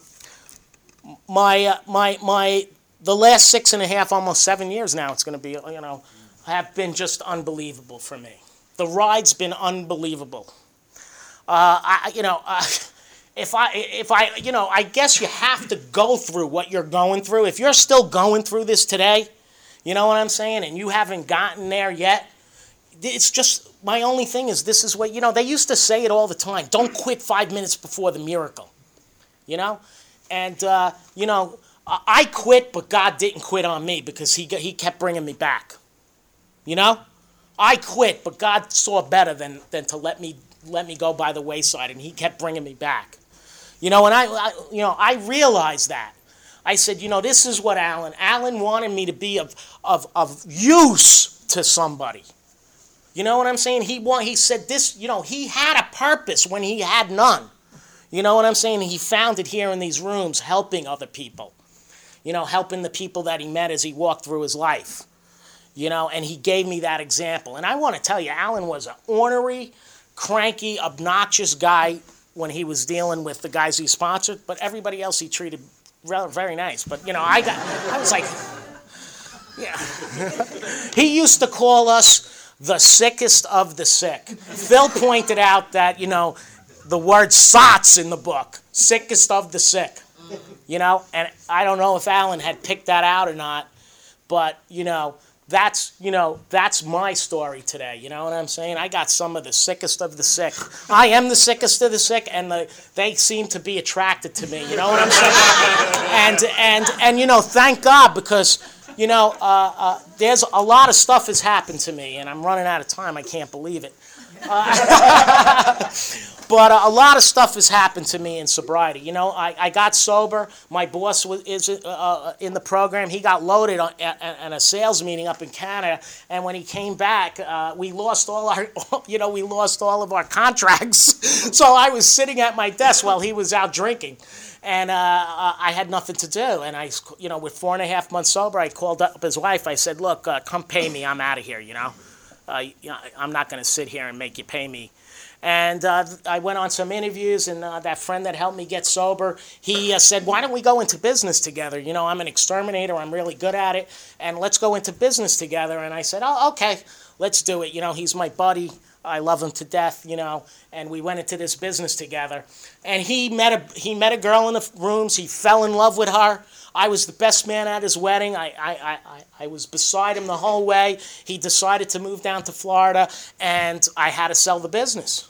A: my, uh, my, my, the last six and a half, almost seven years now, it's going to be, you know, have been just unbelievable for me. The ride's been unbelievable. Uh, I, you know, uh, if I, if I, you know, I guess you have to go through what you're going through. If you're still going through this today, you know what I'm saying, and you haven't gotten there yet, it's just, my only thing is this is what, you know, they used to say it all the time. Don't quit five minutes before the miracle, you know? And, uh, you know, I quit, but God didn't quit on me because he, he kept bringing me back, you know? I quit, but God saw better than, than to let me let me go by the wayside, and he kept bringing me back. You know, and I, I, you know, I realized that. I said, you know, this is what Alan, Alan wanted me to be of, of, of use to somebody. You know what I'm saying? He want, he said this, you know, he had a purpose when he had none. You know what I'm saying? He found it here in these rooms, helping other people. You know, helping the people that he met as he walked through his life. You know, and he gave me that example. And I want to tell you, Alan was an ornery, cranky, obnoxious guy when he was dealing with the guys he sponsored, but everybody else he treated very nice. But, you know, I got, I was like, yeah. He used to call us the sickest of the sick. Phil pointed out that, you know, the word S O T S in the book, sickest of the sick, you know, and I don't know if Alan had picked that out or not, but, you know, That's, you know, that's my story today, you know what I'm saying? I got some of the sickest of the sick. I am the sickest of the sick, and the, they seem to be attracted to me, you know what I'm saying? And, and, and you know, thank God, because, you know, uh, uh, there's a lot of stuff has happened to me, and I'm running out of time. I can't believe it. Uh, But uh, a lot of stuff has happened to me in sobriety. You know, I, I got sober. My boss was, is uh, uh, in the program. He got loaded on, at, at a sales meeting up in Canada, and when he came back, uh, we lost all our, you know, we lost all of our contracts. So I was sitting at my desk while he was out drinking, and uh, I had nothing to do. And I, you know, with four and a half months sober, I called up his wife. I said, "Look, uh, come pay me. I'm out of here. You know, uh, you know I'm not going to sit here and make you pay me." And uh, I went on some interviews, and uh, that friend that helped me get sober, he uh, said, why don't we go into business together? You know, I'm an exterminator. I'm really good at it. And let's go into business together. And I said, oh, okay, let's do it. You know, he's my buddy. I love him to death, you know. And we went into this business together. And he met a, he met a girl in the rooms. He fell in love with her. I was the best man at his wedding. I, I, I, I was beside him the whole way. He decided to move down to Florida, and I had to sell the business.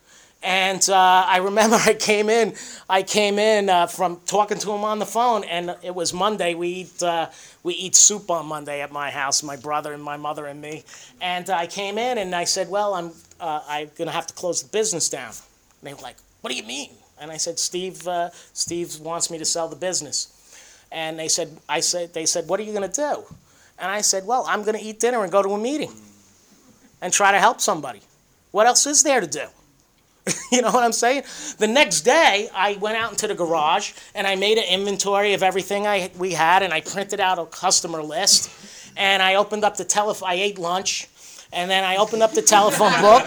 A: And uh, I remember I came in, I came in uh, from talking to him on the phone, and it was Monday. We eat, uh, we eat soup on Monday at my house, my brother and my mother and me. And I came in and I said, well, I'm, uh, I'm going to have to close the business down. And they were like, what do you mean? And I said, Steve, uh, Steve wants me to sell the business. And they said, I said, they said, what are you going to do? And I said, well, I'm going to eat dinner and go to a meeting and try to help somebody. What else is there to do? You know what I'm saying? The next day, I went out into the garage, and I made an inventory of everything I we had, and I printed out a customer list, and I opened up the telephone. I ate lunch, and then I opened up the telephone book,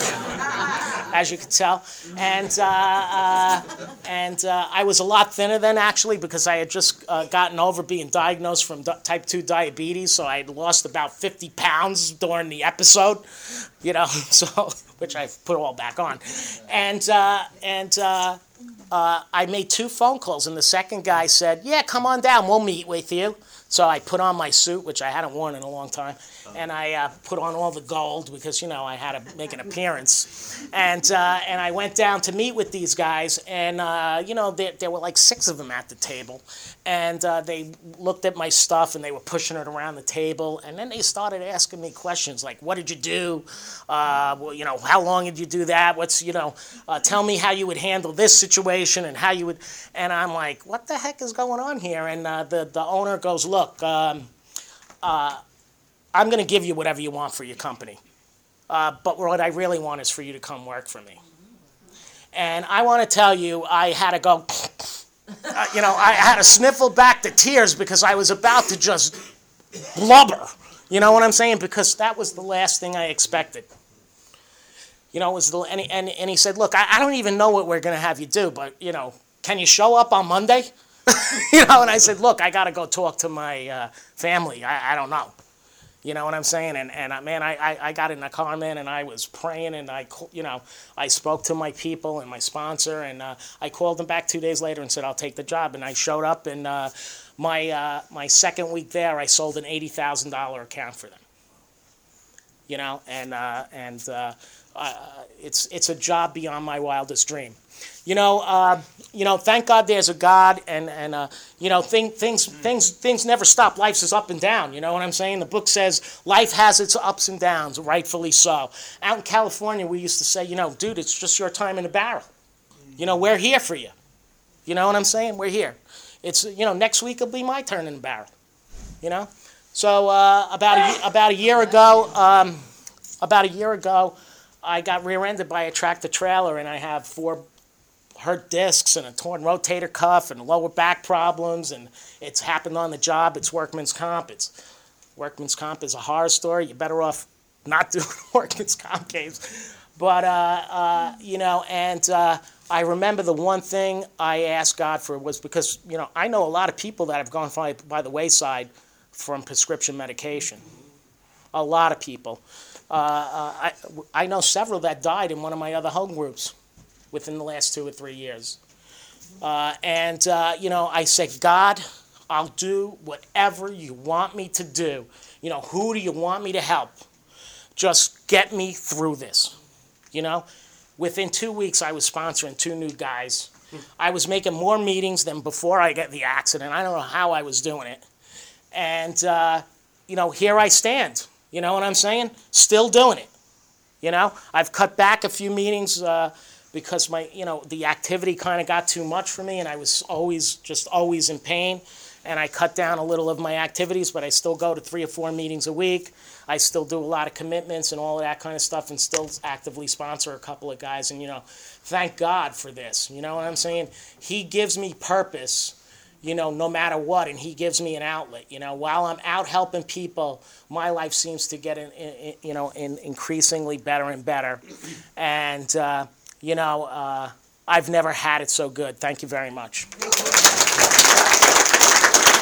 A: as you can tell, and uh, uh, and uh, I was a lot thinner then, actually, because I had just uh, gotten over being diagnosed from di- type two diabetes, so I had lost about fifty pounds during the episode, you know, so... which I put all back on. And uh, and uh, uh, I made two phone calls, and the second guy said, yeah, come on down, we'll meet with you. So I put on my suit, which I hadn't worn in a long time, and I uh, put on all the gold because, you know, I had to make an appearance. And uh, and I went down to meet with these guys, and, uh, you know, there, there were like six of them at the table. And uh, they looked at my stuff, and they were pushing it around the table. And then they started asking me questions like, what did you do? Uh, well, you know, how long did you do that? What's, you know, uh, tell me how you would handle this situation and how you would. And I'm like, what the heck is going on here? And uh, the, the owner goes, look. Look, um, uh, I'm going to give you whatever you want for your company. Uh, but what I really want is for you to come work for me. And I want to tell you, I had to go, uh, you know, I had to sniffle back the tears because I was about to just blubber. You know what I'm saying? Because that was the last thing I expected. You know, it was the, and, he, and, and he said, look, I, I don't even know what we're going to have you do, but, you know, can you show up on Monday? You know, and I said, look, I got to go talk to my uh, family. I, I don't know. You know what I'm saying? And, and uh, man, I, I, I got in the car, man, and I was praying, and I, you know, I spoke to my people and my sponsor, and uh, I called them back two days later and said, I'll take the job. And I showed up, and uh, my, uh, my second week there, I sold an eighty thousand dollars account for them. You know, and, uh, and uh, uh, it's, it's a job beyond my wildest dream. You know, uh, you know. Thank God there's a God, and and uh, you know, thing, things things things never stop. Life is up and down. You know what I'm saying? The book says life has its ups and downs, rightfully so. Out in California, we used to say, you know, dude, it's just your time in the barrel. You know, we're here for you. You know what I'm saying? We're here. It's, you know, next week will be my turn in the barrel. You know, so uh, about a, about a year ago, um, about a year ago, I got rear-ended by a tractor trailer, and I have four hurt discs and a torn rotator cuff and lower back problems, and it's happened on the job. It's workman's comp. It's workman's comp is a horror story. You're better off not doing workman's comp case. But, uh, uh, you know, and uh, I remember the one thing I asked God for was because, you know, I know a lot of people that have gone by, by the wayside from prescription medication. A lot of people. Uh, uh, I, I know several that died in one of my other home groups within the last two or three years. Uh, and, uh, you know, I said, God, I'll do whatever you want me to do. You know, who do you want me to help? Just get me through this, you know? Within two weeks, I was sponsoring two new guys. I was making more meetings than before I got the accident. I don't know how I was doing it. And, uh, you know, here I stand. You know what I'm saying? Still doing it. You know, I've cut back a few meetings, uh, because my, you know, the activity kind of got too much for me, and I was always, just always in pain, and I cut down a little of my activities, but I still go to three or four meetings a week. I still do a lot of commitments and all of that kind of stuff, and still actively sponsor a couple of guys, and, you know, thank God for this, you know what I'm saying? He gives me purpose, you know, no matter what, and he gives me an outlet, you know. While I'm out helping people, my life seems to get, in, in, you know, in increasingly better and better, and, uh, You know, uh, I've never had it so good. Thank you very much.